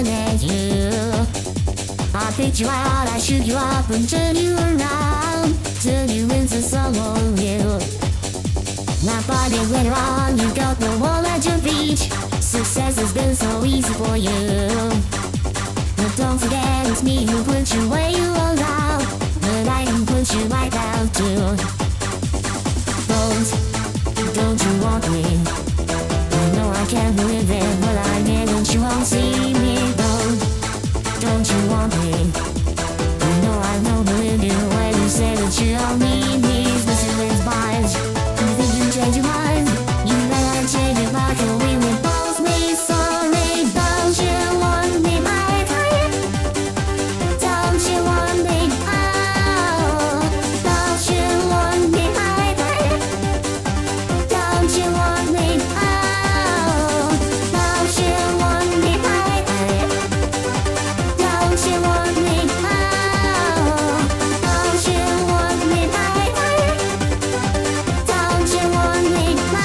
at you. I picked you out, I shook you up and turned you around, turned you into someone new. My body went wrong, you got no wall at your reach. Success has been so easy for you. But don't forget it's me who put you where you are now, but I can put you right down too. Don't you want me? I know I can't believe it, but I get that you won't see me. Don't you want me? I don't believe you when you say that you don't need me. This is inspired. You think you change your mind? You better change your mind, or we will both be sorry. Don't you want me, my type? Don't you want me? Oh, don't you want me, my type? Don't you want me? Oh, don't you want me, my type? Don't you want me? Oh, don't you want me, my type? Don't you want me?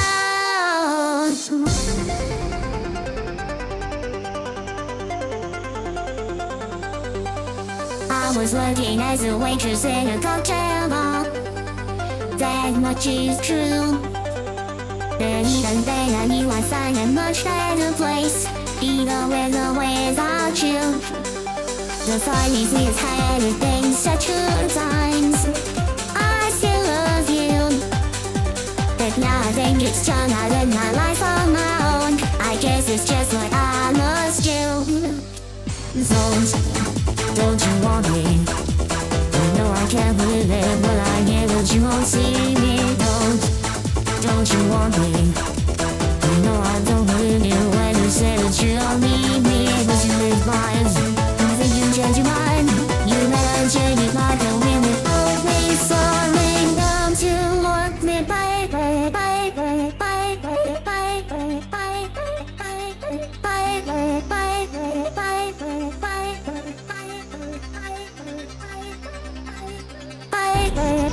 I was working as a waitress in a cocktail bar. That much is true. But even then I knew I'd find a much better place, even when the ways are chill. The funny thing is had it been such good times, I still love you. But now I think it's time I live my life on my own. I guess it's just what I must do. Don't you want me? I know I can't believe it, but I get what you won't see me. Don't you want me? I know I don't believe you when you say that you don't need me, but you live mine. You think you change your mind? You better change your mind, or we will both be sorry. Don't you want me, baby, baby, baby, baby, baby, baby, baby, baby, baby, baby.